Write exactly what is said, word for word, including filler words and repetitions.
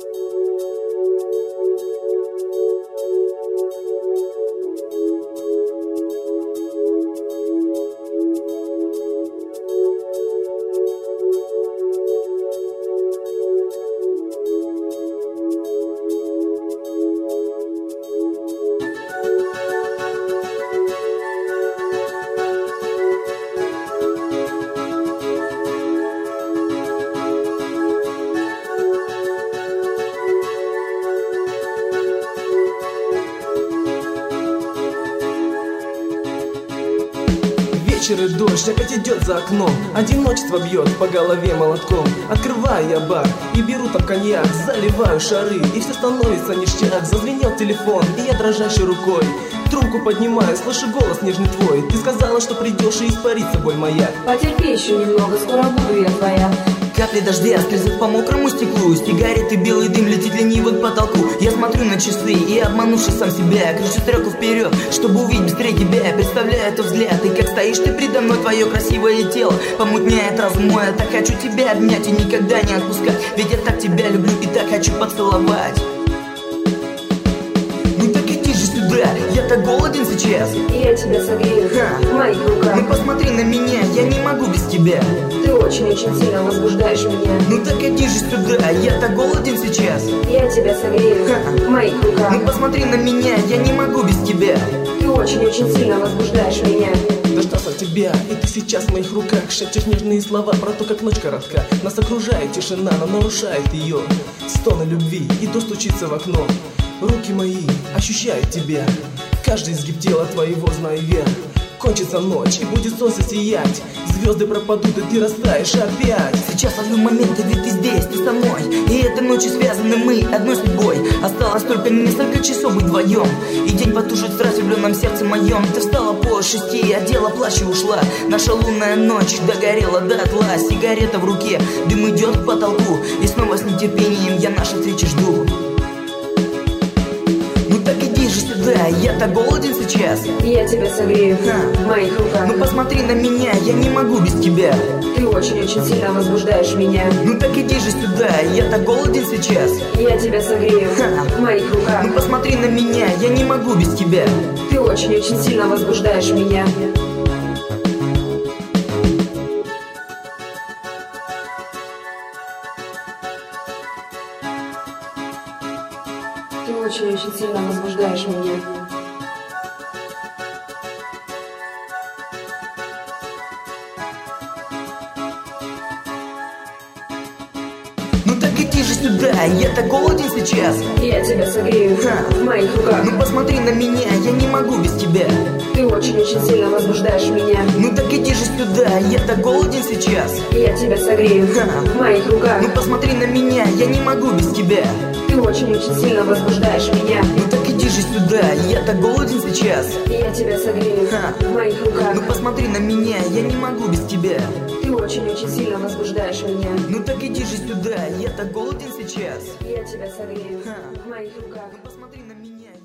Вечер и дождь опять идет за окном, одиночество бьет по голове молотком. Открываю я бар и беру там коньяк, заливаю шары, и все становится ништяк. Зазвенел телефон, и я дрожащей рукой трубку поднимаю, слышу голос нежный твой. Ты сказала, что придешь и испарится боль моя. Потерпи еще немного, скоро буду я твоя. Капли дождя скользят по мокрому стеклу, сигареты, белый дым летит лениво к потолку. Я смотрю на часы и, обманувшись сам себя, кричу стрелку вперед, чтобы увидеть быстрее тебя. Представляю этот взгляд, и как стоишь ты предо мной, твое красивое тело помутняет разум мой. Я так хочу тебя обнять и никогда не отпускать, ведь я так тебя люблю и так хочу поцеловать. Ну так иди же сюда, я так голоден сейчас. И я тебя согрею Ха. в моих руках. Ну посмотри на меня, я не могу без тебя. Ты очень-очень сильно возбуждаешь меня. Ну так иди же сюда, я так голоден сейчас. Я тебя согрею Ха. в моих руках. Ну посмотри на меня, я не могу без тебя. Ты очень-очень сильно возбуждаешь меня. Дождался тебя, и ты сейчас в моих руках шепчешь нежные слова про то, как ночь коротка. Нас окружает тишина, но нарушает ее стоны любви, и то стучится в окно. Руки мои ощущают тебя, каждый изгиб тела твоего знаю я. Кончится ночь, и будет солнце сиять, звезды пропадут, и ты растаешь опять. Сейчас ловлю моменты, ведь ты здесь, ты со мной, и этой ночью связаны мы одной судьбой. Осталось только несколько часов быть вдвоем, и день потушит страсть в влюбленном сердце моем. Ты встала по шести, одела плащ и ушла. Наша лунная ночь догорела дотла, сигарета в руке, дым идет к потолку, и снова с нетерпением я нашей встречи жду. Ну так иди же сюда, я так голоден сейчас. И я тебя согрею Ха. в моих руках. Ну посмотри на меня, я не могу без тебя. Ты очень-очень сильно возбуждаешь меня. Ну так иди же сюда, я так голоден сейчас. И я тебя согрею Ха. в моих руках. Ну посмотри на меня, я не могу без тебя. Ты очень-очень сильно возбуждаешь меня. Ты очень-очень сильно возбуждаешь меня. Ну так иди же сюда, я так голоден сейчас. И я тебя согрею Ха. в моих руках. Ну посмотри на меня, я не могу без тебя. Ты очень-очень сильно возбуждаешь меня. Ну так иди же сюда, я так голоден сейчас. И я тебя согрею Ха. в моих руках. Ну посмотри на меня, я не могу без тебя. Ты очень-очень сильно возбуждаешь меня. Ну так иди же сюда, я так голоден сейчас. И я тебя согрею Ха. в моих руках. Ну посмотри на меня, я не могу без тебя. Ты очень-очень сильно возбуждаешь меня. Ну так иди же сюда, я так голоден сейчас. И я тебя согрею Ха. в моих руках. Ну посмотри на меня.